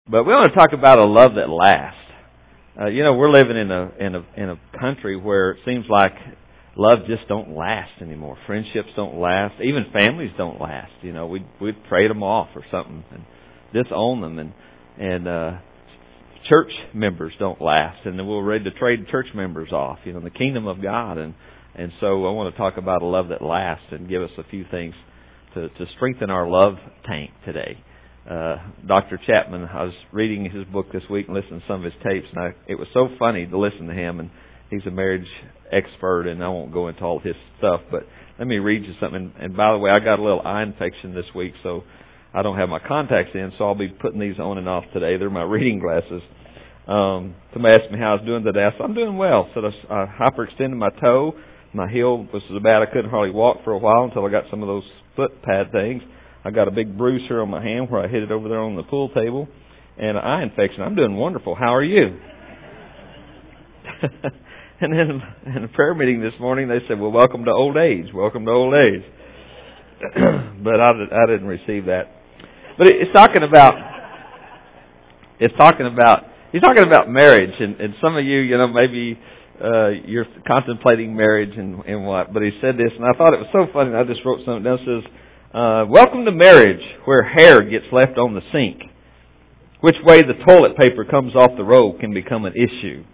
But we want to talk about a love that lasts. We're living in a country where it seems like love just don't last anymore. Friendships don't last. Even families don't last. We'd trade them off or something and disown them. And church members don't last. And then we're ready to trade church members off, in the kingdom of God. And so I want to talk about a love that lasts and give us a few things to strengthen our love tank today. Dr. Chapman, I was reading his book this week and listening to some of his tapes, and it was so funny to listen to him, and he's a marriage expert, and I won't go into all his stuff, but let me read you something. And by the way, I got a little eye infection this week, so I don't have my contacts in, so I'll be putting these on and off today. They're my reading glasses. Somebody asked me how I was doing today. I said, I'm doing well. So I hyperextended my toe. My heel was so bad I couldn't hardly walk for a while until I got some of those foot pad things. I got a big bruise here on my hand where I hit it over there on the pool table, and an eye infection. I'm doing wonderful. How are you? And then in a prayer meeting this morning, they said, well, welcome to old age. Welcome to old age. But I didn't receive that. But he's talking about marriage, and some of you, maybe you're contemplating marriage and what. But he said this, and I thought it was so funny. I just wrote something down that says, welcome to marriage, where hair gets left on the sink. Which way the toilet paper comes off the roll can become an issue.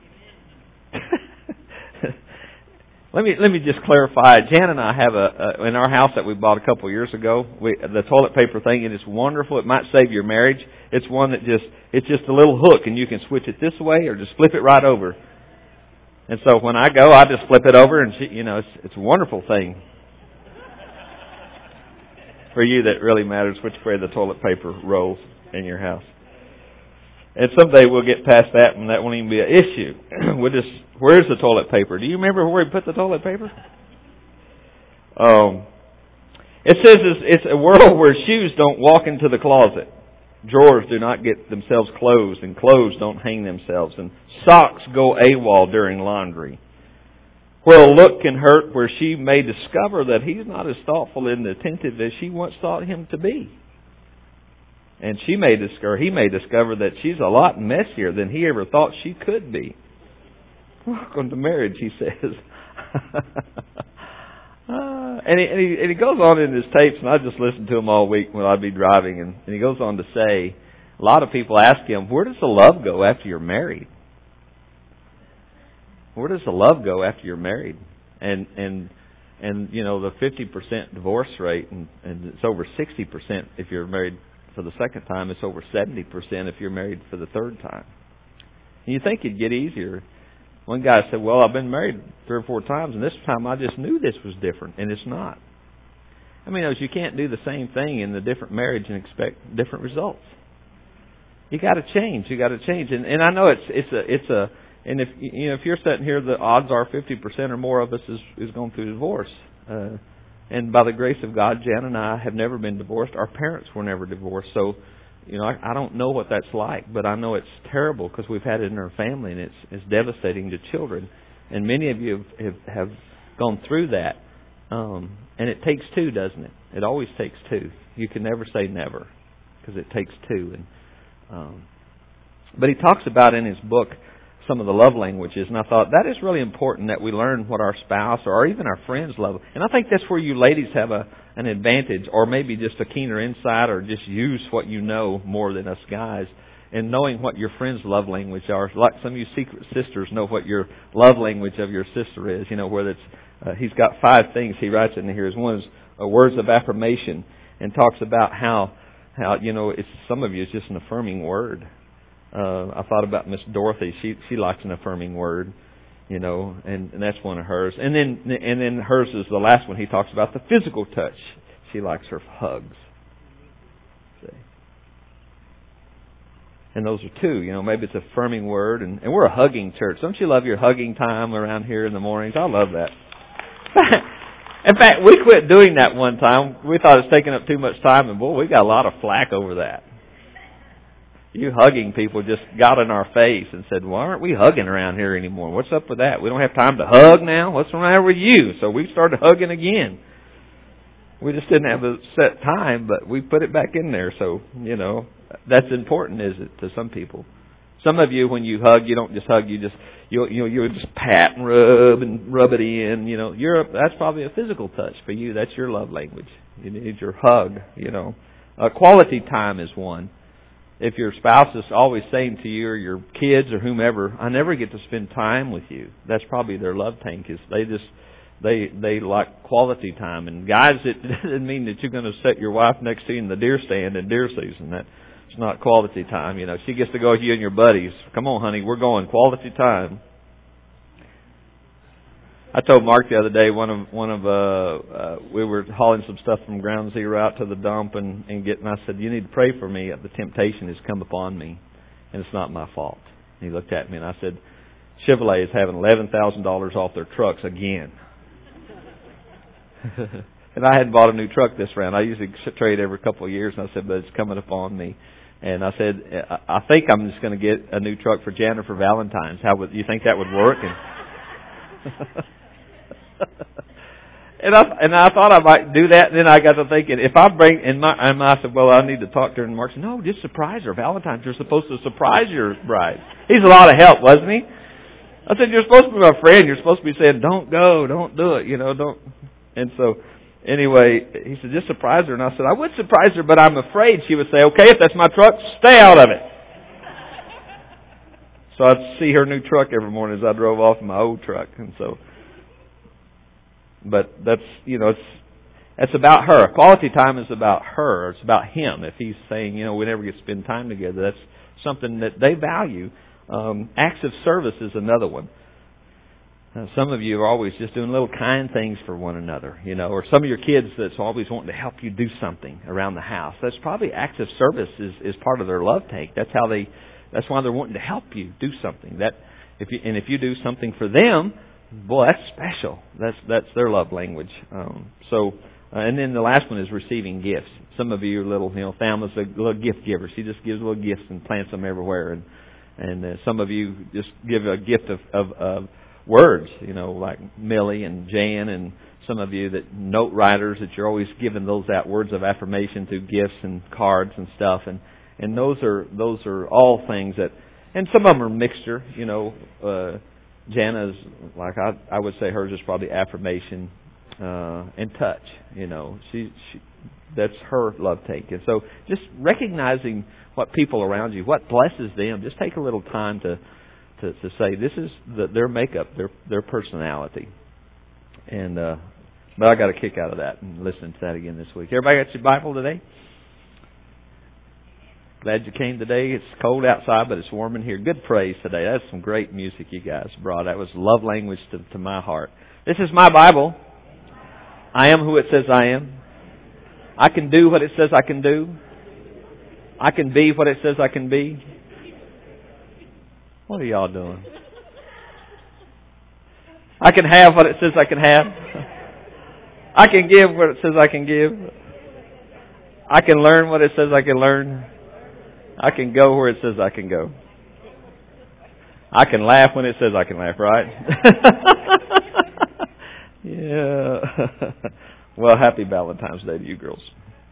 Let me just clarify. Jan and I have in our house that we bought a couple of years ago, the toilet paper thing, and it's wonderful. It might save your marriage. It's one that it's just a little hook, and you can switch it this way or just flip it right over. And so when I go, I just flip it over, and it's a wonderful thing. For you, that really matters which way the toilet paper rolls in your house. And someday we'll get past that, and that won't even be an issue. Where's the toilet paper? Do you remember where we put the toilet paper? It says it's a world where shoes don't walk into the closet. Drawers do not get themselves closed, and clothes don't hang themselves, and socks go AWOL during laundry. Where a look can hurt, where she may discover that he's not as thoughtful and attentive as she once thought him to be. And he may discover that she's a lot messier than he ever thought she could be. Welcome to marriage, he says. And he goes on in his tapes, and I just listened to him all week when I'd be driving, and he goes on to say, a lot of people ask him, where does the love go after you're married? Where does the love go after you're married? And the 50% divorce rate, and it's over 60% if you're married for the second time. It's over 70% if you're married for the third time. And you think it'd get easier. One guy said, well, I've been married 3 or 4 times, and this time I just knew this was different, and it's not. You can't do the same thing in the different marriage and expect different results. You got to change. And I know and if you're sitting here, the odds are 50% or more of us is going through divorce. And by the grace of God, Jan and I have never been divorced. Our parents were never divorced. So, I don't know what that's like, but I know it's terrible because we've had it in our family, and it's devastating to children. And many of you have gone through that. And it takes 2, doesn't it? It always takes 2. You can never say never because it takes 2. But he talks about in his book some of the love languages, and I thought that is really important that we learn what our spouse or even our friends love. And I think that's where you ladies have an advantage, or maybe just a keener insight, or just use what you know more than us guys, and knowing what your friends' love language are. Like some of you secret sisters know what your love language of your sister is. Whether it's he's got 5 things he writes in here. One is words of affirmation, and talks about how it's some of you it's just an affirming word. I thought about Miss Dorothy. She likes an affirming word, and that's one of hers. And then hers is the last one. He talks about the physical touch. She likes her hugs. See? And those are 2. Maybe it's an affirming word, and we're a hugging church. Don't you love your hugging time around here in the mornings? I love that. In fact, we quit doing that one time. We thought it was taking up too much time, and boy, we got a lot of flack over that. You hugging people just got in our face and said, why aren't we hugging around here anymore? What's up with that? We don't have time to hug now? What's the matter with you? So we started hugging again. We just didn't have a set time, but we put it back in there. So, That's important, is it, to some people? Some of you, when you hug, you don't just hug. You just pat and rub it in. That's probably a physical touch for you. That's your love language. You need your hug. Quality time is one. If your spouse is always saying to you or your kids or whomever, "I never get to spend time with you," that's probably their love tank. Is they like quality time. And guys, it doesn't mean that you're going to set your wife next to you in the deer stand in deer season. That's not quality time. She gets to go with you and your buddies. Come on, honey, we're going quality time. I told Mark the other day, we were hauling some stuff from Ground Zero out to the dump and I said, "You need to pray for me. The temptation has come upon me, and it's not my fault." And he looked at me and I said, "Chevrolet is having $11,000 off their trucks again." And I hadn't bought a new truck this round. I usually trade every couple of years, and I said, "But it's coming upon me." And I said, "I think I'm just going to get a new truck for Jana for Valentine's. You think that would work?" And I thought I might do that, and then I got to thinking, if I bring I said, "Well, I need to talk to her." And Mark said, "No, just surprise her. Valentine's, you're supposed to surprise your bride." He's a lot of help, wasn't he? I said, "You're supposed to be my friend. You're supposed to be saying, 'Don't go, don't do it,' don't." And so, anyway, he said, "Just surprise her." And I said, "I would surprise her, but I'm afraid she would say, 'Okay, if that's my truck, stay out of it.'" So I'd see her new truck every morning as I drove off in my old truck. And so, but that's, it's about her. Quality time is about her. It's about him. If he's saying, we never get to spend time together, that's something that they value. Acts of service is another one. Some of you are always just doing little kind things for one another, or some of your kids that's always wanting to help you do something around the house. That's probably acts of service is part of their love tank. That's why they're wanting to help you do something. If you do something for them, boy, that's special. That's their love language. And then the last one is receiving gifts. Some of you are little, families are little gift givers. She just gives little gifts and plants them everywhere. And some of you just give a gift of words, like Millie and Jan, and some of you that note writers, that you're always giving those out words of affirmation through gifts and cards and stuff. And those are all things that, and some of them are mixture. Jana's, like I would say hers is probably affirmation and touch. She that's her love tank. And so just recognizing what people around you, what blesses them, just take a little time to say this is their makeup, their personality. And but I got a kick out of that and listening to that again this week. Everybody got your Bible today? Glad you came today. It's cold outside, but it's warm in here. Good praise today. That's some great music you guys brought. That was love language to my heart. This is my Bible. I am who it says I am. I can do what it says I can do. I can be what it says I can be. What are y'all doing? I can have what it says I can have. I can give what it says I can give. I can learn what it says I can learn. I can go where it says I can go. I can laugh when it says I can laugh, right? Yeah. Well, happy Valentine's Day to you girls.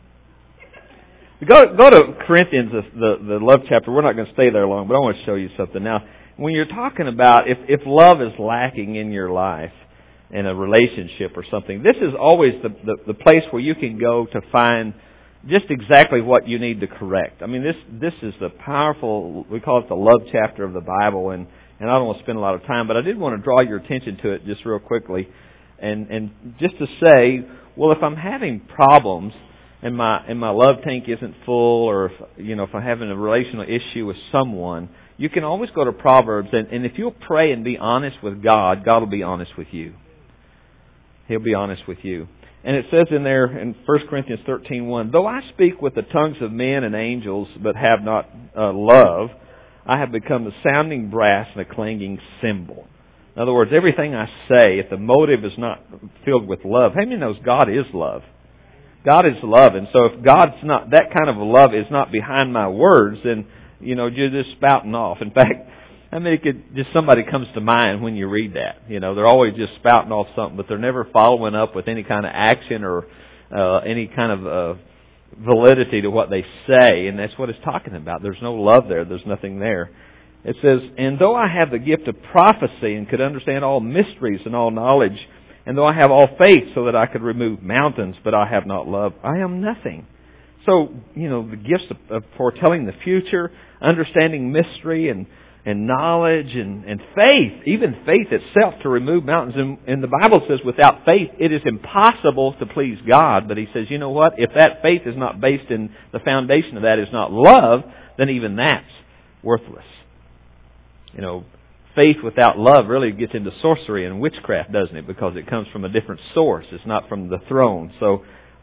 Go to Corinthians, the love chapter. We're not going to stay there long, but I want to show you something. Now, when you're talking about if love is lacking in your life, in a relationship or something, this is always the place where you can go to find just exactly what you need to correct. I mean, this is the powerful, we call it the love chapter of the Bible, and I don't want to spend a lot of time, but I did want to draw your attention to it just real quickly, and just to say, well, if I'm having problems and my love tank isn't full, or if I'm having a relational issue with someone, you can always go to Proverbs, and if you'll pray and be honest with God, God will be honest with you. He'll be honest with you. And it says in there in 1 Corinthians 13:1, though I speak with the tongues of men and angels, but have not love, I have become a sounding brass and a clanging cymbal. In other words, everything I say, if the motive is not filled with love, how many knows God is love? God is love, and so if God's not, that kind of love is not behind my words, then you're just spouting off. In fact, somebody comes to mind when you read that. They're always just spouting off something, but they're never following up with any kind of action or any kind of validity to what they say, and that's what it's talking about. There's no love there. There's nothing there. It says, and though I have the gift of prophecy and could understand all mysteries and all knowledge, and though I have all faith so that I could remove mountains, but I have not love, I am nothing. So, the gifts of foretelling the future, understanding mystery and knowledge and faith, even faith itself to remove mountains. And the Bible says without faith it is impossible to please God. But He says, you know what? If that faith is not based in the foundation of that is not love, then even that's worthless. Faith without love really gets into sorcery and witchcraft, doesn't it? Because it comes from a different source. It's not from the throne. So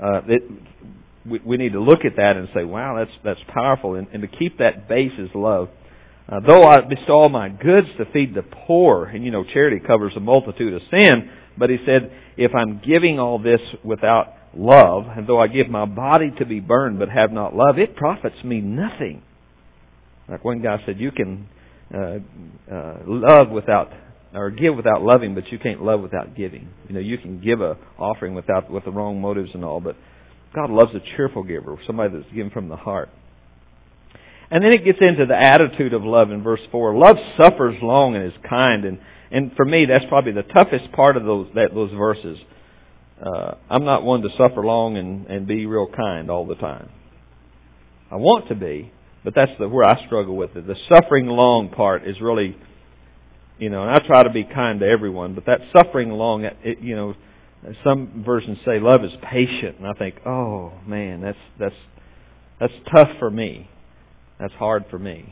we need to look at that and say, wow, that's powerful. And to keep that base is love. Though I bestow all my goods to feed the poor, and charity covers a multitude of sin, but he said, if I'm giving all this without love, and though I give my body to be burned but have not love, it profits me nothing. Like one guy said, you can love without, or give without loving, but you can't love without giving. You can give a offering with the wrong motives and all, but God loves a cheerful giver, somebody that's given from the heart. And then it gets into the attitude of love in verse 4. Love suffers long and is kind. And for me, that's probably the toughest part of those verses. I'm not one to suffer long and be real kind all the time. I want to be, but that's where I struggle with it. The suffering long part is really, and I try to be kind to everyone, but that suffering long, some versions say love is patient. And I think, oh man, that's tough for me. That's hard for me.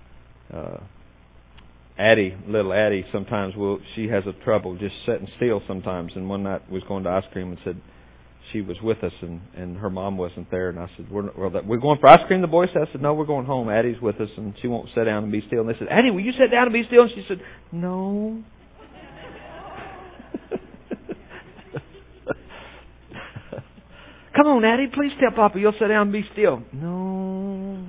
Little Addie, sometimes she has a trouble just sitting still sometimes. And one night we was going to ice cream and said she was with us and her mom wasn't there. And I said, we're going for ice cream, the boys said. I said, no, we're going home. Addie's with us and she won't sit down and be still. And they said, Addie, will you sit down and be still? And she said, no. Come on, Addie, please tell Papa you'll sit down and be still. No.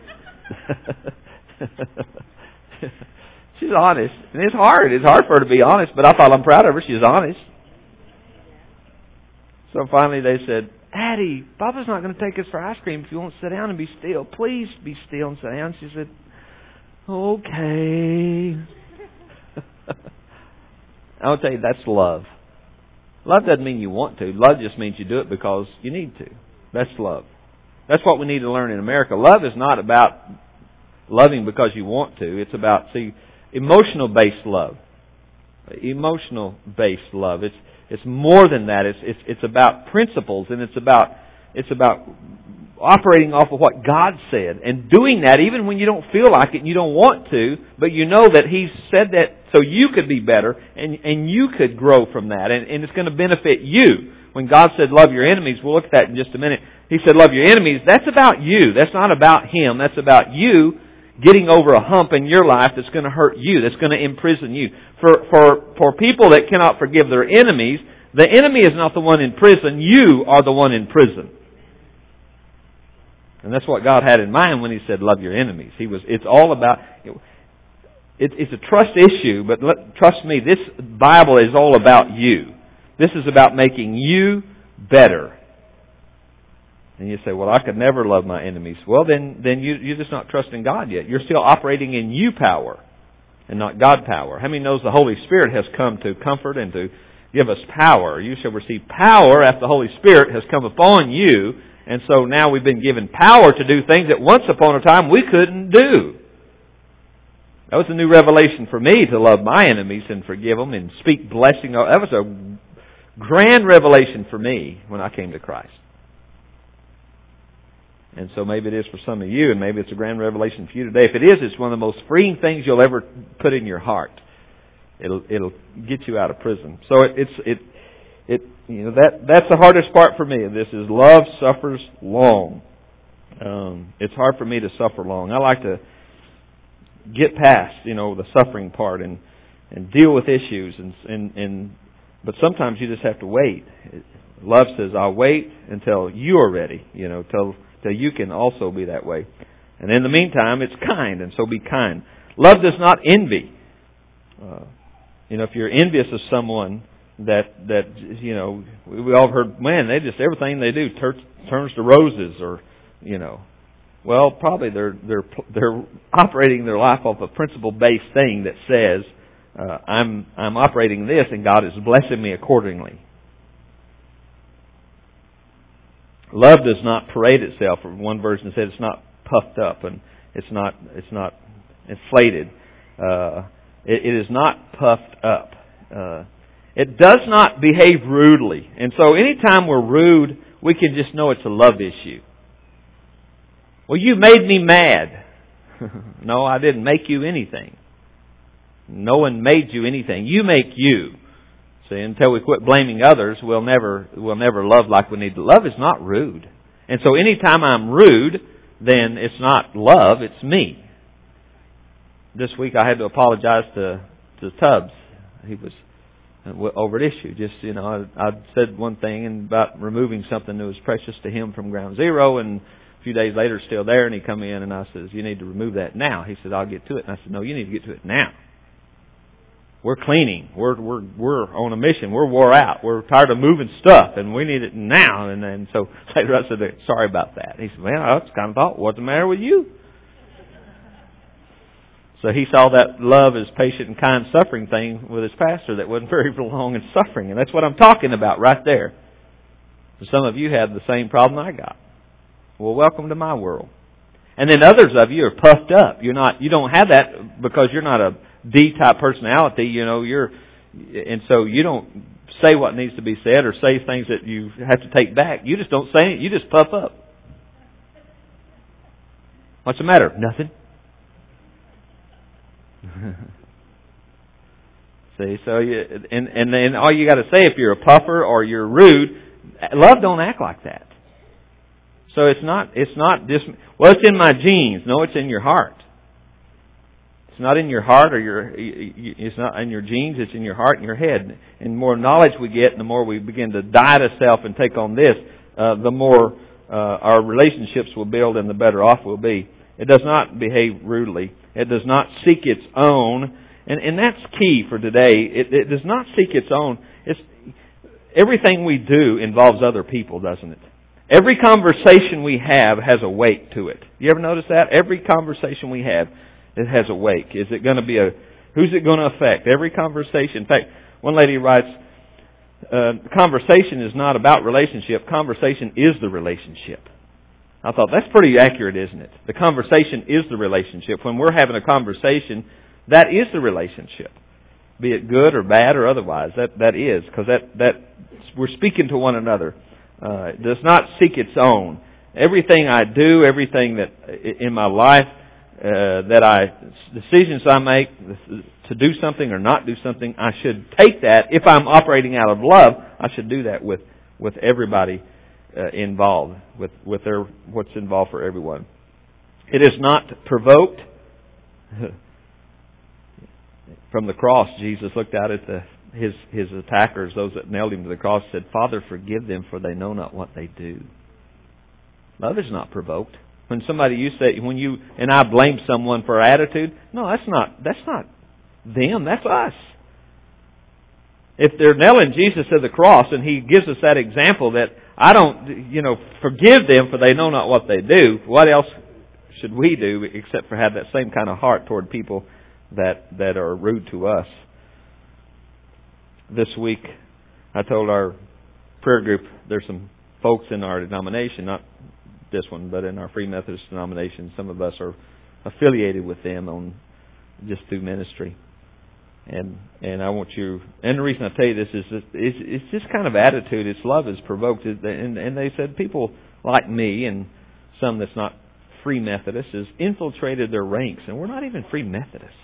She's honest. And it's hard. It's hard for her to be honest, but I thought I'm proud of her. She's honest. So finally they said, Addie, Papa's not going to take us for ice cream if you won't sit down and be still. Please be still and sit down. She said, okay. I'll tell you, that's love. Love doesn't mean you want to. Love just means you do it because you need to. That's love. That's what we need to learn in America. Love is not about loving because you want to. It's about, emotional-based love. Emotional-based love. It's more than that. It's about principles, and it's about operating off of what God said and doing that even when you don't feel like it and you don't want to, but you know that He said that so you could be better and you could grow from that, and it's going to benefit you. When God said love your enemies, we'll look at that in just a minute. He said love your enemies. That's about you. That's not about Him. That's about you getting over a hump in your life that's going to hurt you, that's going to imprison you. For people that cannot forgive their enemies, the enemy is not the one in prison. You are the one in prison. And that's what God had in mind when He said love your enemies. It's all about, it's a trust issue, but trust me, this Bible is all about you. This is about making you better. And you say, well, I could never love my enemies. Well, then you're just not trusting God yet. You're still operating in you power and not God power. How many knows the Holy Spirit has come to comfort and to give us power? You shall receive power after the Holy Spirit has come upon you. And so now we've been given power to do things that once upon a time we couldn't do. That was a new revelation for me, to love my enemies and forgive them and speak blessing. That was a grand revelation for me when I came to Christ. And so maybe it is for some of you, and maybe it's a grand revelation for you today. If it is, it's one of the most freeing things you'll ever put in your heart. It'll get you out of prison. So that's the hardest part for me. This is love suffers long. It's hard for me to suffer long. I like to get past, the suffering part and deal with issues but sometimes you just have to wait. Love says, I'll wait until you are ready, till you can also be that way. And in the meantime, it's kind, and so be kind. Love does not envy. If you're envious of someone, we all heard, man, they just, everything they do turns to roses, or, well, probably they're operating their life off a principle-based thing that says, I'm operating this and God is blessing me accordingly. Love does not parade itself. One version said it's not puffed up and it's not inflated. It is not puffed up. It does not behave rudely. And so anytime we're rude, we can just know it's a love issue. Well, you made me mad. No, I didn't make you anything. No one made you anything. You make you. See, until we quit blaming others, we'll never love like we need to. Love is not rude. And so anytime I'm rude, then it's not love, it's me. This week I had to apologize to Tubbs. He was over an issue. Just, I said one thing about removing something that was precious to him from ground zero, and a few days later it's still there, and he come in and I says, you need to remove that now. He said, I'll get to it. And I said, no, you need to get to it now. We're cleaning. We're on a mission. We're wore out. We're tired of moving stuff, and we need it now. And then so later I said, sorry about that. He said, well, I just kind of thought, what's the matter with you? So he saw that love is patient and kind suffering thing with his pastor that wasn't very long in suffering. And that's what I'm talking about right there. So some of you have the same problem I got. Well, welcome to my world. And then others of you are puffed up. You don't have that because you're not a D-type personality, and so you don't say what needs to be said or say things that you have to take back. You just don't say it. You just puff up. What's the matter? Nothing. See, so and then all you got to say if you're a puffer or you're rude, love don't act like that. So it's not just, well, it's in my genes. No, it's in your heart. It's not in your heart it's not in your genes, it's in your heart and your head. And the more knowledge we get, and the more we begin to die to self and take on this, the more our relationships will build and the better off we'll be. It does not behave rudely. It does not seek its own. And that's key for today. It does not seek its own. Everything we do involves other people, doesn't it? Every conversation we have has a weight to it. You ever notice that? Every conversation we have, it has a weight. Is it going to be who's it going to affect? Every conversation. In fact, one lady writes, conversation is not about relationship. Conversation is the relationship. I thought, that's pretty accurate, isn't it? The conversation is the relationship. When we're having a conversation, that is the relationship. Be it good or bad or otherwise, that is. Because that we're speaking to one another. It does not seek its own. Everything I do, everything that in my life, decisions I make to do something or not do something, I should take that. If I'm operating out of love, I should do that with everybody involved, with what's involved for everyone. It is not provoked. From the cross, Jesus looked out at his attackers, those that nailed him to the cross, said, Father, forgive them, for they know not what they do. Love is not provoked. When when you and I blame someone for our attitude, no, that's not them, that's us. If they're nailing Jesus to the cross and He gives us that example that I don't, forgive them for they know not what they do, what else should we do except for have that same kind of heart toward people that are rude to us? This week, I told our prayer group, there's some folks in our denomination, not this one, but in our Free Methodist denomination, some of us are affiliated with them on just through ministry. And I want you, and the reason I tell you this is it's this kind of attitude. It's love is provoked, and they said people like me and some that's not Free Methodist has infiltrated their ranks, and we're not even Free Methodists.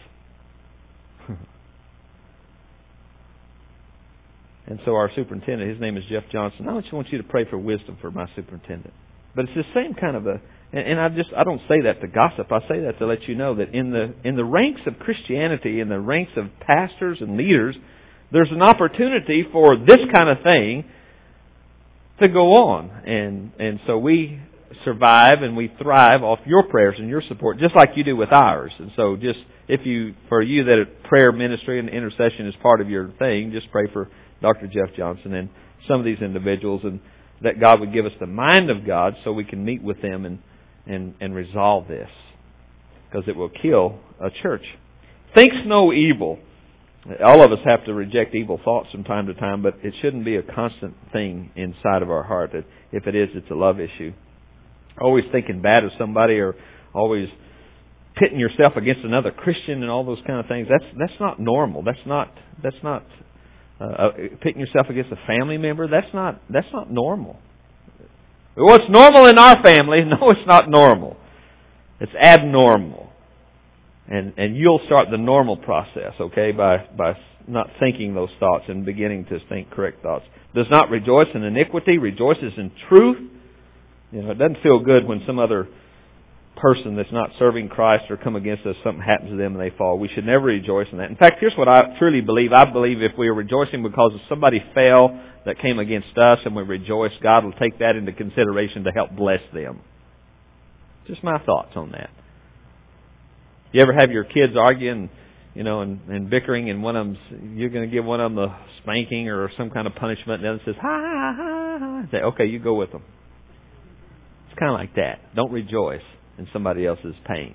And so our superintendent, his name is Jeff Johnson. I just want you to pray for wisdom for my superintendent. But it's the same kind of and I don't say that to gossip. I say that to let you know that in the ranks of Christianity, in the ranks of pastors and leaders, there's an opportunity for this kind of thing to go on. And so we survive and we thrive off your prayers and your support, just like you do with ours. And so for you that prayer ministry and intercession is part of your thing, just pray for Dr. Jeff Johnson, and some of these individuals, and that God would give us the mind of God so we can meet with them and resolve this, because it will kill a church. Thinks no evil. All of us have to reject evil thoughts from time to time, but it shouldn't be a constant thing inside of our heart. If it is, it's a love issue. Always thinking bad of somebody, or always pitting yourself against another Christian and all those kind of things. That's not normal. That's not pitting yourself against a family member. That's not normal. Well, it's normal in our family. No, it's not normal. It's abnormal. And you'll start the normal process, okay, by not thinking those thoughts and beginning to think correct thoughts. Does not rejoice in iniquity, rejoices in truth. You know, it doesn't feel good when some other person that's not serving Christ or come against us, something happens to them and they fall. We should never rejoice in that. In fact, here's what I truly believe. I believe if we are rejoicing because of somebody fell that came against us and we rejoice, God will take that into consideration to help bless them. Just my thoughts on that. You ever have your kids arguing, you know, and bickering, and one of them's, you're going to give one of them a spanking or some kind of punishment, and the other says, ha, ha, ha, ha. Say, okay, you go with them. It's kind of like that. Don't rejoice in somebody else's pain.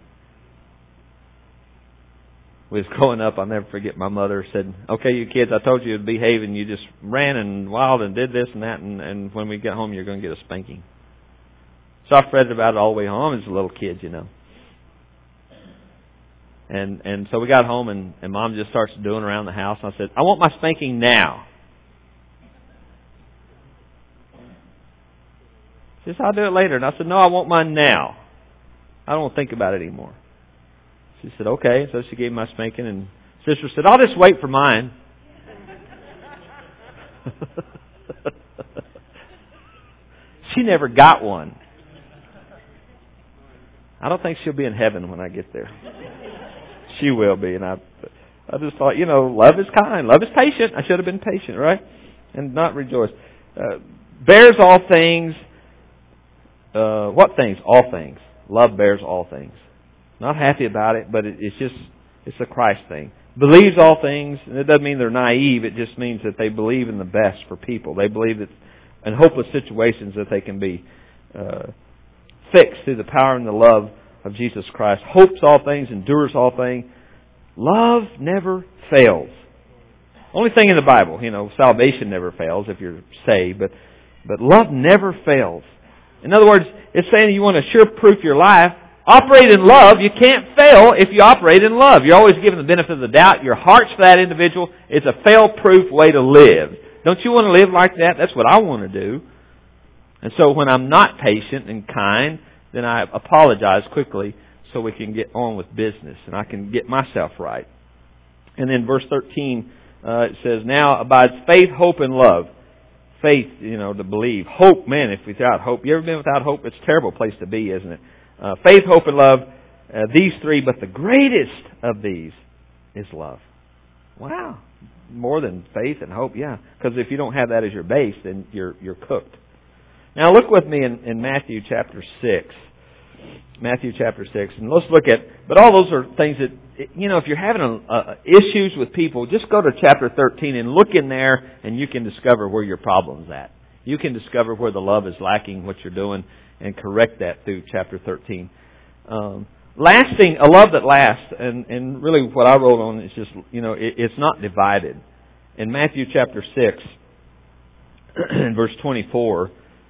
When I was growing up, I'll never forget, my mother said, okay, you kids, I told you to behave, and you just ran and wild and did this and that, and when we get home, you're going to get a spanking. So I fretted about it all the way home as a little kid, you know. And so we got home, and Mom just starts doing around the house. And I said, I want my spanking now. She said, I'll do it later. And I said, no, I want mine now. I don't want to think about it anymore. She said, okay. So she gave me my spanking, and Sister said, I'll just wait for mine. She never got one. I don't think she'll be in heaven when I get there. She will be, and I just thought, you know, love is kind, love is patient. I should have been patient, right? And not rejoice. Bears all things. What things? All things. Love bears all things. Not happy about it, but it's a Christ thing. Believes all things, and it doesn't mean they're naive. It just means that they believe in the best for people. They believe that in hopeless situations that they can be fixed through the power and the love of Jesus Christ. Hopes all things, endures all things. Love never fails. Only thing in the Bible, you know, salvation never fails if you're saved, but love never fails. In other words, it's saying you want to sure-proof your life. Operate in love. You can't fail if you operate in love. You're always given the benefit of the doubt. Your heart's for that individual. It's a fail-proof way to live. Don't you want to live like that? That's what I want to do. And so when I'm not patient and kind, then I apologize quickly so we can get on with business and I can get myself right. And then verse 13, it says, now abides faith, hope, and love. Faith, you know, to believe. Hope, man, if without hope. You ever been without hope? It's a terrible place to be, isn't it? Faith, hope, and love. These three, but the greatest of these is love. Wow. More than faith and hope, yeah. Because if you don't have that as your base, then you're cooked. Now look with me in Matthew chapter 6. Matthew chapter 6. And let's look at, but all those are things that, you know, if you're having issues with people, just go to chapter 13 and look in there and you can discover where your problem's at. You can discover where the love is lacking, what you're doing, and correct that through chapter 13. Lasting, a love that lasts, and really what I wrote on is just, you know, it's not divided. In Matthew chapter 6, in verse 24,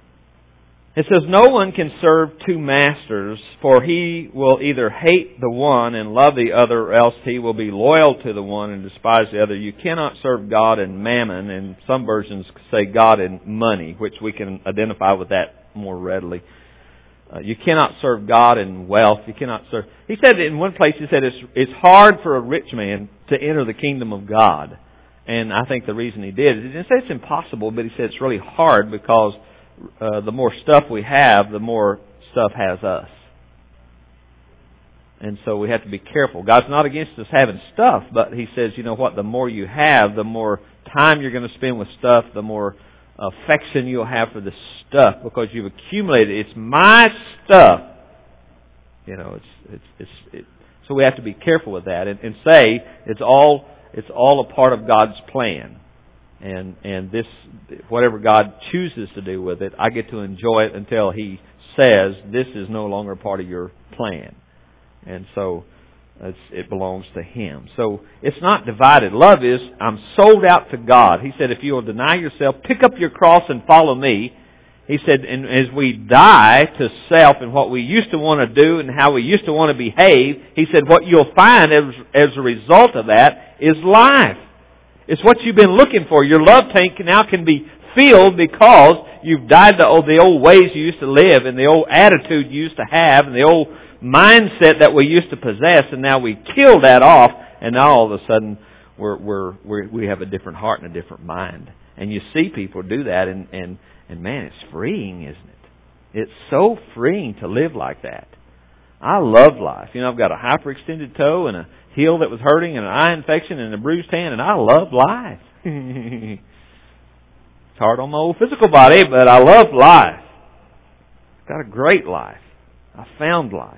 it says, no one can serve two masters, for he will either hate the one and love the other, or else he will be loyal to the one and despise the other. You cannot serve God and mammon, and some versions say God and money, which we can identify with that more readily. You cannot serve God and wealth. You cannot serve. He said in one place, he said it's hard for a rich man to enter the kingdom of God. And I think the reason he did, he didn't say it's impossible, but he said it's really hard because the more stuff we have, the more stuff has us. And so we have to be careful. God's not against us having stuff, but He says, you know what, the more you have, the more time you're going to spend with stuff, the more affection you'll have for the stuff because you've accumulated. It's my stuff. You know, so we have to be careful with that and say it's all a part of God's plan. And this, whatever God chooses to do with it, I get to enjoy it until He says, this is no longer part of your plan. And so it belongs to Him. So it's not divided. Love is, I'm sold out to God. He said, if you will deny yourself, pick up your cross and follow me. He said, and as we die to self and what we used to want to do and how we used to want to behave, He said, what you'll find as a result of that is life. It's what you've been looking for. Your love tank now can be filled because you've died to the old ways you used to live and the old attitude you used to have and the old mindset that we used to possess, and now we kill that off, and now all of a sudden we have a different heart and a different mind. And you see people do that, and man, it's freeing, isn't it? It's so freeing to live like that. I love life. You know, I've got a hyperextended toe and a heel that was hurting and an eye infection and a bruised hand, and I love life. It's hard on my old physical body, but I love life. I've got a great life. I found life.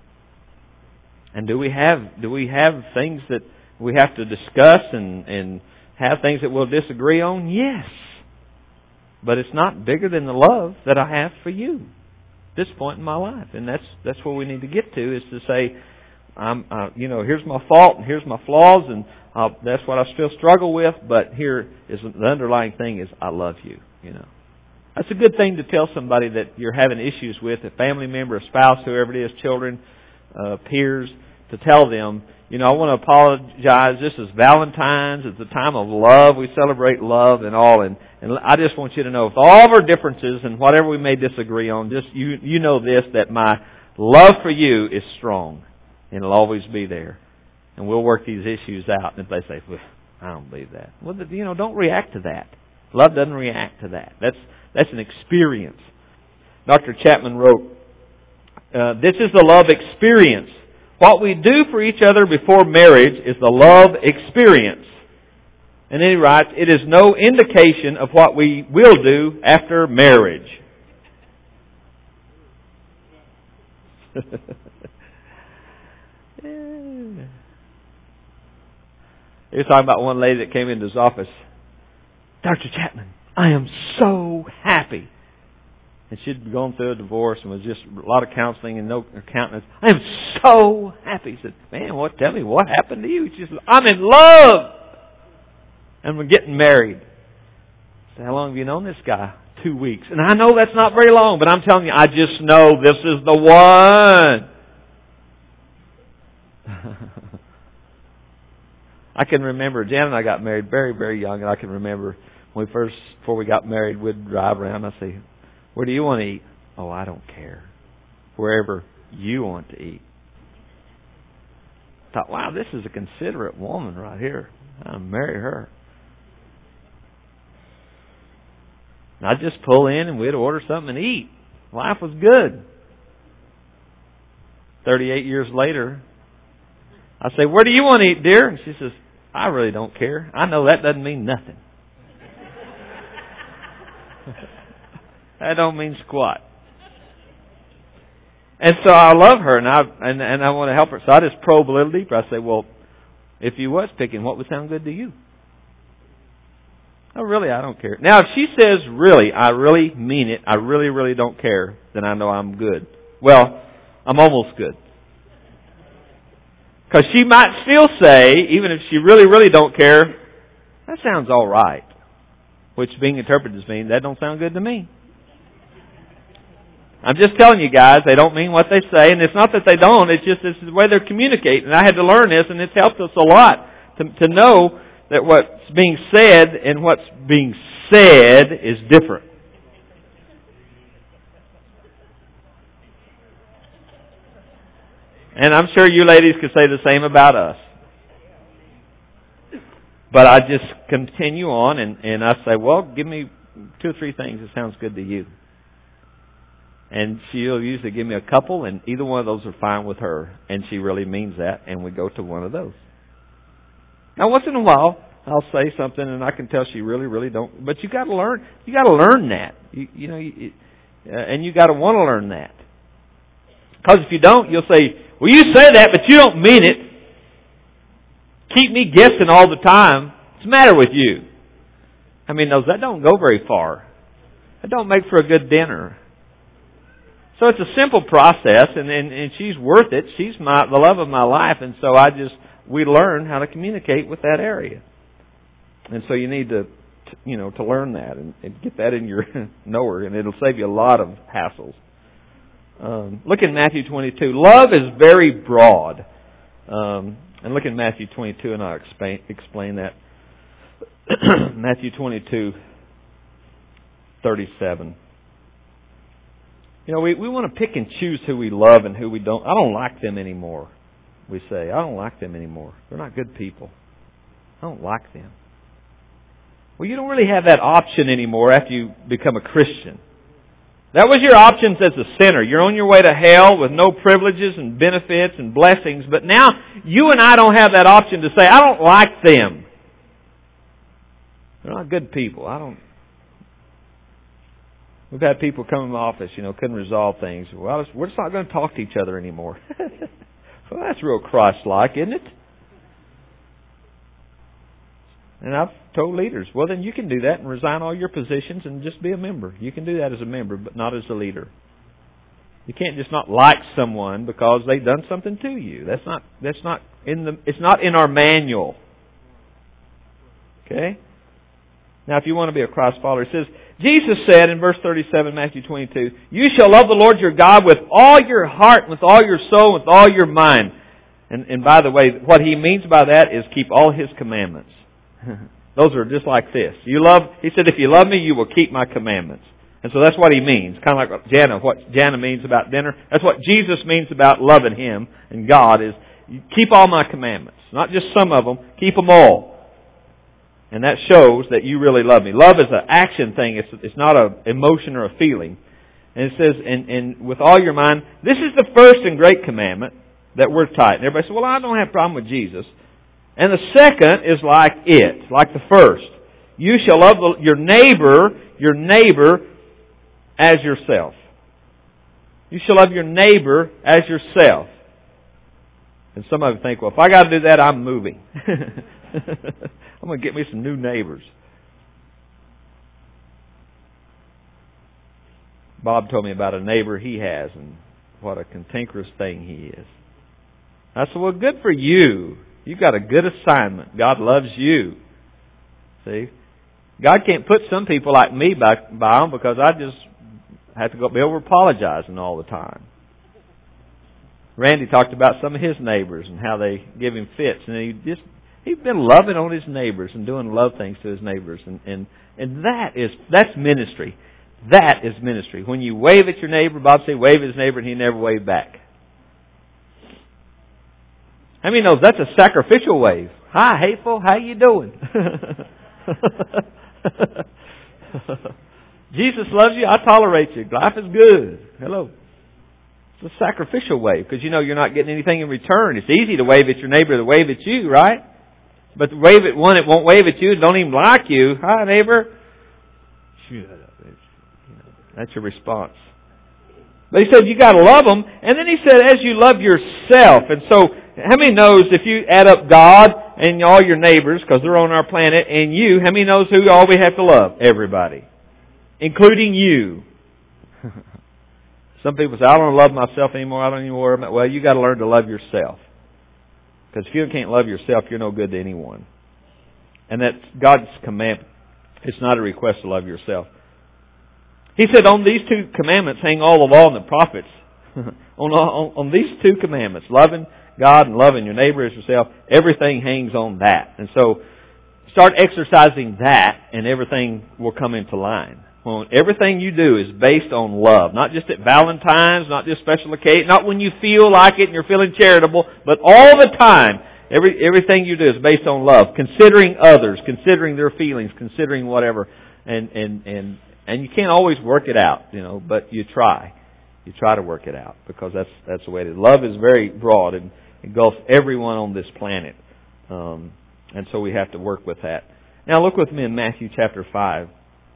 And do we have things that we have to discuss and have things that we'll disagree on? Yes. But it's not bigger than the love that I have for you at this point in my life. And that's where we need to get to, is to say, here's my fault and here's my flaws, and that's what I still struggle with, but here is the underlying thing is I love you, That's a good thing to tell somebody that you're having issues with, a family member, a spouse, whoever it is, children, peers, to tell them, I want to apologize. This is Valentine's. It's a time of love. We celebrate love and all. And I just want you to know, with all of our differences and whatever we may disagree on, just you know this, that my love for you is strong. And it'll always be there. And we'll work these issues out. And if they say, well, I don't believe that. Well, don't react to that. Love doesn't react to that. That's an experience. Dr. Chapman wrote, this is the love experience. What we do for each other before marriage is the love experience. And then he writes, it is no indication of what we will do after marriage. He was talking about one lady that came into his office. Dr. Chapman, I am so happy. And she'd gone through a divorce and was just a lot of counseling and no countenance. I am so happy. He said, man, tell me what happened to you? She said, I'm in love. And we're getting married. I said, how long have you known this guy? 2 weeks. And I know that's not very long, but I'm telling you, I just know this is the one. I can remember, Jan and I got married very, very young, and I can remember before we got married, we'd drive around and I'd say, where do you want to eat? Oh, I don't care. Wherever you want to eat. I thought, wow, this is a considerate woman right here. I'll marry her. And I'd just pull in and we'd order something and eat. Life was good. 38 years later, I say, where do you want to eat, dear? And she says, I really don't care. I know that doesn't mean nothing. That don't mean squat. And so I love her, and I want to help her. So I just probe a little deeper. I say, well, if you was picking, what would sound good to you? Oh, really, I don't care. Now, if she says, really, I really mean it, I really, really don't care, then I know I'm good. Well, I'm almost good. Because she might still say, even if she really, really don't care, that sounds all right. Which being interpreted as mean, that don't sound good to me. I'm just telling you guys, they don't mean what they say, and it's not that they don't, it's just this is the way they're communicating. And I had to learn this, and it's helped us a lot to know that what's being said and what's being said is different. And I'm sure you ladies could say the same about us. But I just continue on and I say, well, give me 2 or 3 things that sounds good to you. And she'll usually give me a couple, and either one of those are fine with her. And she really means that, and we go to one of those. Now, once in a while, I'll say something, and I can tell she really, really don't. But you got to learn. You got to learn that. And you got to want to learn that. Because if you don't, you'll say, well, you say that, but you don't mean it. Keep me guessing all the time. What's the matter with you? How many knows that don't go very far? That don't make for a good dinner. So it's a simple process, and she's worth it. She's the love of my life, and so we learn how to communicate with that area. And so you need to learn that and get that in your knower, and it'll save you a lot of hassles. Look in Matthew 22. Love is very broad. And look in Matthew 22, and I'll explain that. Matthew 22, 37. We want to pick and choose who we love and who we don't. I don't like them anymore, we say. I don't like them anymore. They're not good people. I don't like them. Well, you don't really have that option anymore after you become a Christian. That was your options as a sinner. You're on your way to hell with no privileges and benefits and blessings. But now, you and I don't have that option to say, I don't like them. They're not good people. We've had people come in my office, couldn't resolve things. Well, we're just not going to talk to each other anymore. Well, that's real Christ-like, isn't it? And I've told leaders, well, then you can do that and resign all your positions and just be a member. You can do that as a member, but not as a leader. You can't just not like someone because they've done something to you. It's not in our manual. Okay? Now, if you want to be a Christ follower, it says, Jesus said in verse 37, Matthew 22, you shall love the Lord your God with all your heart, with all your soul, with all your mind. And by the way, what he means by that is keep all his commandments. Those are just like this. He said, if you love me, you will keep my commandments. And so that's what he means. Kind of like what Jana means about dinner. That's what Jesus means about loving him and God is, you keep all my commandments. Not just some of them, keep them all. And that shows that you really love me. Love is an action thing. It's not an emotion or a feeling. And it says, and with all your mind, this is the first and great commandment that we're tight. And everybody says, well, I don't have a problem with Jesus. And the second is like the first. You shall love your neighbor as yourself. You shall love your neighbor as yourself. And some of you think, well, if I got to do that, I'm moving. I'm going to get me some new neighbors. Bob told me about a neighbor he has and what a cantankerous thing he is. I said, well, good for you. You've got a good assignment. God loves you. See? God can't put some people like me by them because I just have to be over apologizing all the time. Randy talked about some of his neighbors and how they give him fits. And he's been loving on his neighbors and doing love things to his neighbors. And that's ministry. That is ministry. When you wave at your neighbor, Bob said wave at his neighbor and he never waved back. How many knows that's a sacrificial wave? Hi, hateful. How you doing? Jesus loves you. I tolerate you. Life is good. Hello. It's a sacrificial wave because you're not getting anything in return. It's easy to wave at your neighbor to wave at you, right? But to wave at one that won't wave at you, don't even like you. Hi, neighbor. That's your response. But he said you got to love them. And then he said as you love yourself. And so how many knows if you add up God and all your neighbors, because they're on our planet, and you, how many knows who all we have to love? Everybody. Including you. Some people say, I don't love myself anymore. I don't even worry about. Well, you got to learn to love yourself. Because if you can't love yourself, you're no good to anyone. And that's God's command. It's not a request to love yourself. He said, on these two commandments hang all the law and the prophets. on these two commandments, loving God and loving your neighbor as yourself, everything hangs on that. And so, start exercising that, and everything will come into line. Well, everything you do is based on love. Not just at Valentine's, not just special occasions, not when you feel like it and you're feeling charitable, but all the time. Everything you do is based on love. Considering others, considering their feelings, considering whatever. And you can't always work it out, but you try. You try to work it out because that's the way it is. Love is very broad and engulfs everyone on this planet. And so we have to work with that. Now look with me in Matthew chapter 5.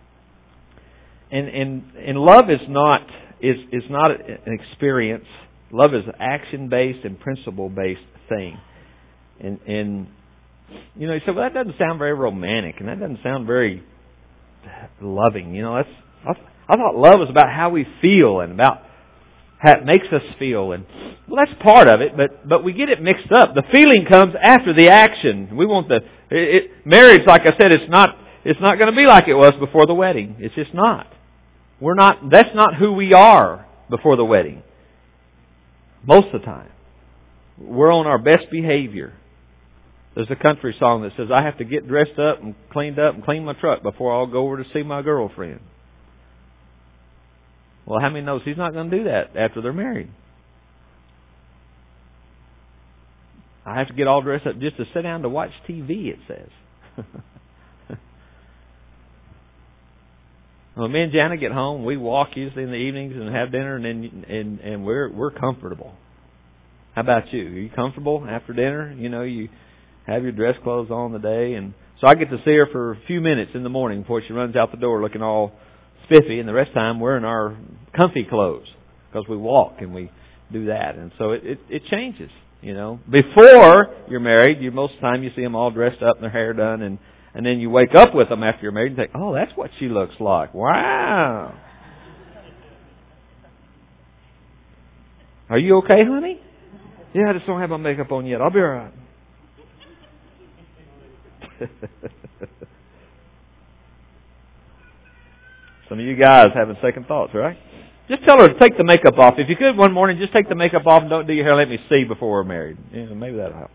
And love is not an experience. Love is an action-based and principle-based thing. And you say, well, that doesn't sound very romantic, and that doesn't sound very loving. I thought love was about how we feel and about how it makes us feel. And well, that's part of it, but we get it mixed up. The feeling comes after the action. We want marriage, like I said, it's not going to be like it was before the wedding. It's just not. That's not who we are before the wedding. Most of the time. We're on our best behavior. There's a country song that says, I have to get dressed up and clean my truck before I'll go over to see my girlfriend. Well, how many knows he's not going to do that after they're married? I have to get all dressed up just to sit down to watch TV, it says. When me and Jana get home, we walk usually in the evenings and have dinner, and we're comfortable. How about you? Are you comfortable after dinner? You have your dress clothes on the day, and so I get to see her for a few minutes in the morning before she runs out the door looking all spiffy, and the rest of the time we're in our comfy clothes because we walk and we do that, and so it changes. Before you're married, most of the time you see them all dressed up and their hair done, and then you wake up with them after you're married and think, oh, that's what she looks like. Wow. Are you okay, honey? Yeah, I just don't have my makeup on yet. I'll be all right. Some of you guys having second thoughts, right? Just tell her to take the makeup off. If you could one morning, just take the makeup off and don't do your hair. Let me see before we're married. Maybe that'll help.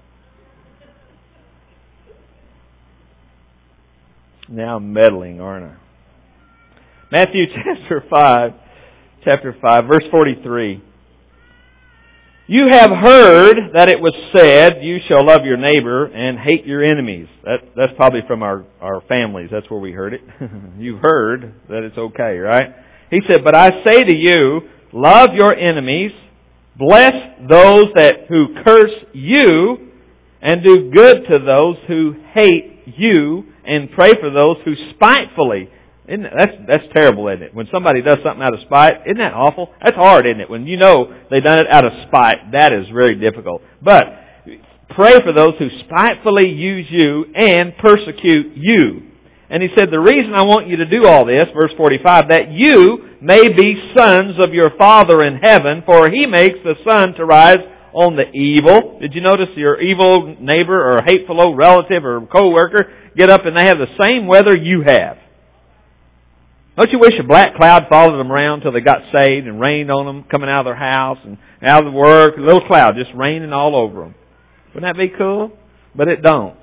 Now I'm meddling, aren't I? Matthew chapter 5, verse 43. You have heard that it was said, you shall love your neighbor and hate your enemies. That's probably from our families. That's where we heard it. You've heard that it's okay, right? He said, but I say to you, love your enemies, bless those who curse you, and do good to those who hate you, and pray for those who spitefully. That's terrible, isn't it? When somebody does something out of spite, isn't that awful? That's hard, isn't it? When you know they've done it out of spite, that is very difficult. But pray for those who spitefully use you and persecute you. And he said, the reason I want you to do all this, verse 45, that you may be sons of your Father in heaven, for He makes the sun to rise on the evil. Did you notice your evil neighbor or hateful old relative or co-worker get up and they have the same weather you have? Don't you wish a black cloud followed them around until they got saved and rained on them coming out of their house and out of work? A little cloud just raining all over them. Wouldn't that be cool? But it don't.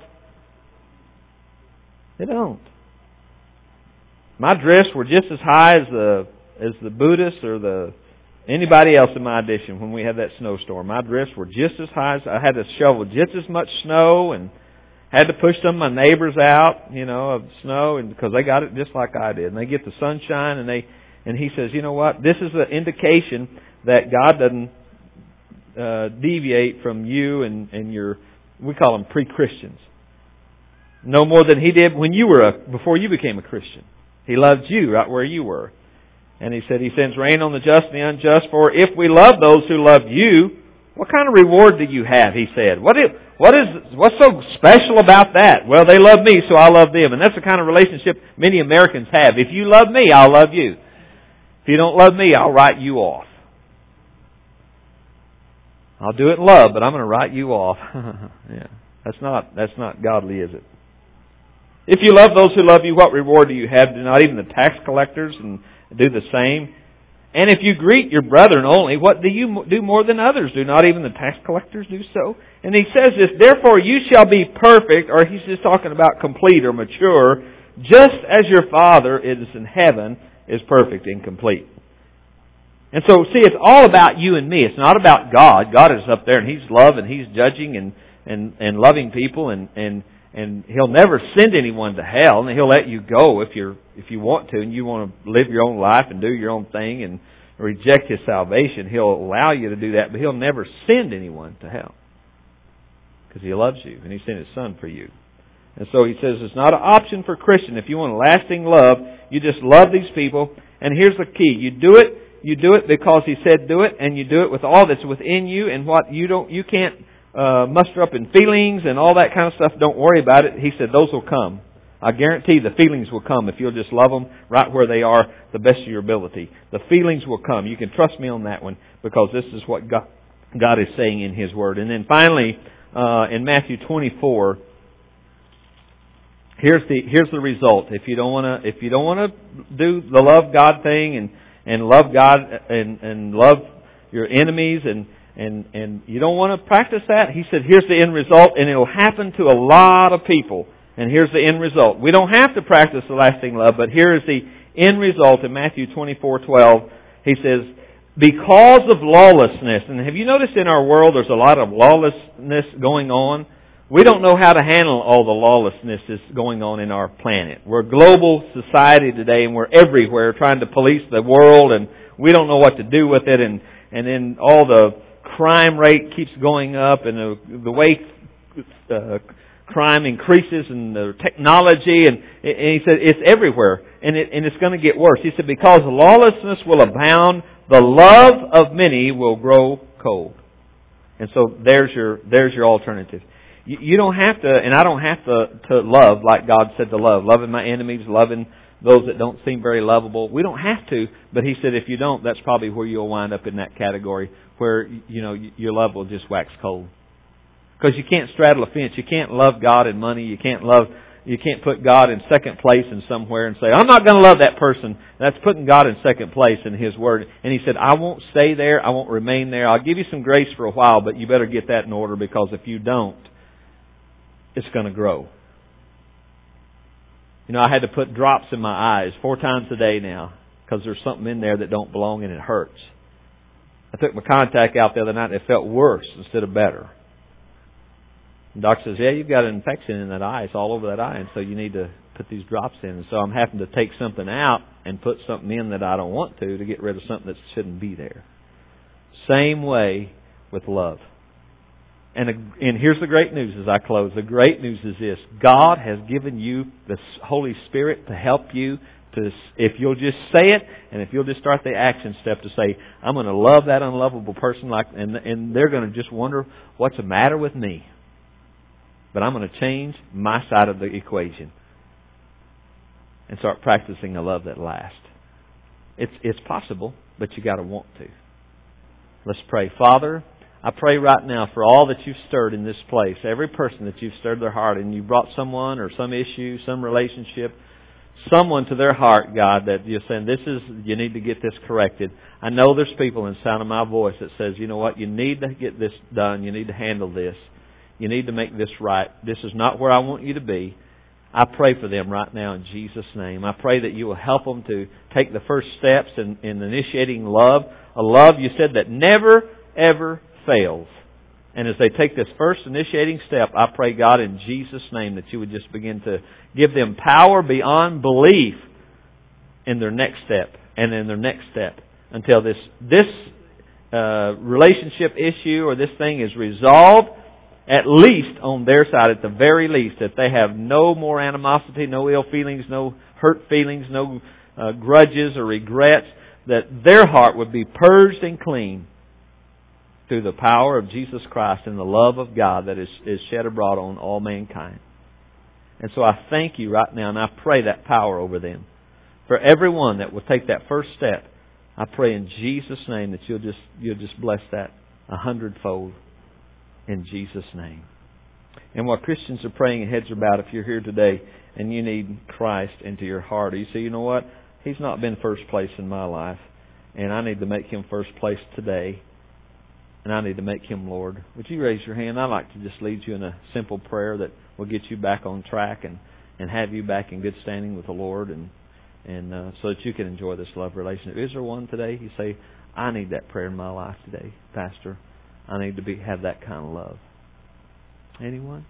It don't. My drifts were just as high as the Buddhists or anybody else in my addition when we had that snowstorm. My drifts were just as high as I had to shovel just as much snow and had to push some of my neighbors out, of snow, and because they got it just like I did. And they get the sunshine, and he says, you know what? This is an indication that God doesn't deviate from you and your, we call them pre-Christians, no more than He did when before you became a Christian. He loved you right where you were. And He said He sends rain on the just and the unjust. For if we love those who love you, what kind of reward do you have? He said. What's so special about that? Well, they love me, so I love them. And that's the kind of relationship many Americans have. If you love me, I'll love you. If you don't love me, I'll write you off. I'll do it in love, but I'm going to write you off. Yeah, that's not godly, is it? If you love those who love you, what reward do you have? Do not even the tax collectors and do the same? And if you greet your brethren only, what do you do more than others? Do not even the tax collectors do so? And he says this, therefore you shall be perfect, or he's just talking about complete or mature, just as your Father is in heaven is perfect and complete. And so, see, it's all about you and me. It's not about God. God is up there and He's love and He's judging and loving people and He'll never send anyone to hell, and He'll let you go if you want to, and you want to live your own life and do your own thing and reject His salvation. He'll allow you to do that, but He'll never send anyone to hell because He loves you and He sent His Son for you. And so He says it's not an option for Christian. If you want a lasting love, you just love these people. And here's the key: you do it because He said do it, and you do it with all that's within you, and what you can't muster up in feelings and all that kind of stuff. Don't worry about it. He said those will come. I guarantee the feelings will come if you'll just love them right where they are, the best of your ability. The feelings will come. You can trust me on that one, because this is what God is saying in His Word. And then finally, in Matthew 24, here's the result. If you don't want to do the love God thing and love God and love your enemies and you don't want to practice that, He said, here's the end result, and it'll happen to a lot of people. And here's the end result. We don't have to practice the lasting love, but here is the end result in Matthew 24:12. He says, because of lawlessness, and have you noticed in our world there's a lot of lawlessness going on? We don't know how to handle all the lawlessness that's going on in our planet. We're a global society today, and we're everywhere trying to police the world, and we don't know what to do with it, and then all the crime rate keeps going up, and the way crime increases, and the technology, and he said it's everywhere, and it's going to get worse. He said, because lawlessness will abound, the love of many will grow cold. And so there's your alternative. You don't have to, and I don't have to love like God said to love. Loving my enemies, loving those that don't seem very lovable. We don't have to, but He said if you don't, that's probably where you'll wind up in that category where, your love will just wax cold. Because you can't straddle a fence. You can't love God and money. You can't put God in second place in somewhere and say, I'm not going to love that person. That's putting God in second place in His Word. And He said, I won't stay there. I won't remain there. I'll give you some grace for a while, but you better get that in order, because if you don't, it's going to grow. I had to put drops in my eyes 4 times a day now, because there's something in there that don't belong and it hurts. I took my contact out the other night and it felt worse instead of better. The doctor says, yeah, you've got an infection in that eye. It's all over that eye, and so you need to put these drops in. And so I'm having to take something out and put something in that I don't want to get rid of something that shouldn't be there. Same way with love. And here's the great news as I close. The great news is this. God has given you the Holy Spirit to help you if you'll just say it, and if you'll just start the action step to say, I'm going to love that unlovable person, and they're going to just wonder what's the matter with me. But I'm going to change my side of the equation and start practicing a love that lasts. It's possible, but you got to want to. Let's pray. Father, I pray right now for all that you've stirred in this place, every person that you've stirred their heart, and you brought someone or some issue, some relationship, someone to their heart, God, that you're saying, you need to get this corrected. I know there's people in the sound of my voice that says, you know what, you need to get this done, you need to handle this. You need to make this right. This is not where I want you to be. I pray for them right now in Jesus' name. I pray that you will help them to take the first steps in initiating love. A love, you said, that never, ever fails. And as they take this first initiating step, I pray, God, in Jesus' name, that you would just begin to give them power beyond belief in their next step and in their next step until this relationship issue or this thing is resolved, at least on their side, at the very least, that they have no more animosity, no ill feelings, no hurt feelings, no grudges or regrets, that their heart would be purged and clean through the power of Jesus Christ and the love of God that is shed abroad on all mankind. And so I thank you right now, and I pray that power over them. For everyone that will take that first step, I pray in Jesus' name that you'll just bless that 100-fold in Jesus' name. And while Christians are praying and heads are bowed, if you're here today and you need Christ into your heart, or you say, you know what, He's not been first place in my life, and I need to make Him first place today, and I need to make Him Lord. Would you raise your hand? I'd like to just lead you in a simple prayer that will get you back on track and have you back in good standing with the Lord, and so that you can enjoy this love relationship. Is there one today? You say, I need that prayer in my life today, Pastor. I need to have that kind of love. Anyone?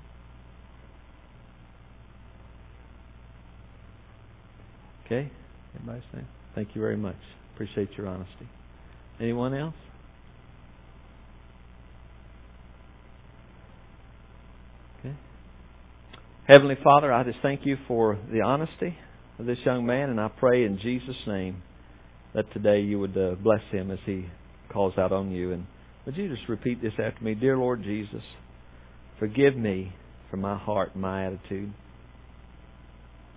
Okay. Everybody's saying, thank you very much. Appreciate your honesty. Anyone else? Okay. Heavenly Father, I just thank you for the honesty of this young man, and I pray in Jesus' name that today you would bless him as he calls out on you. And would you just repeat this after me? Dear Lord Jesus, forgive me for my heart and my attitude.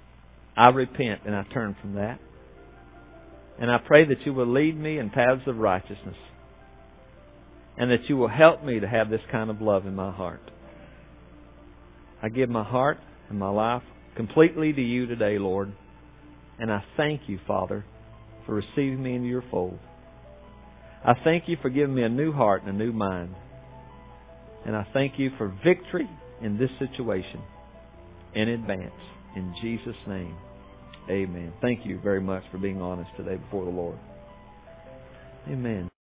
I repent and I turn from that. And I pray that You will lead me in paths of righteousness. And that You will help me to have this kind of love in my heart. I give my heart and my life completely to You today, Lord. And I thank You, Father, for receiving me into Your fold. I thank You for giving me a new heart and a new mind. And I thank You for victory in this situation in advance. In Jesus' name, amen. Thank you very much for being honest today before the Lord. Amen.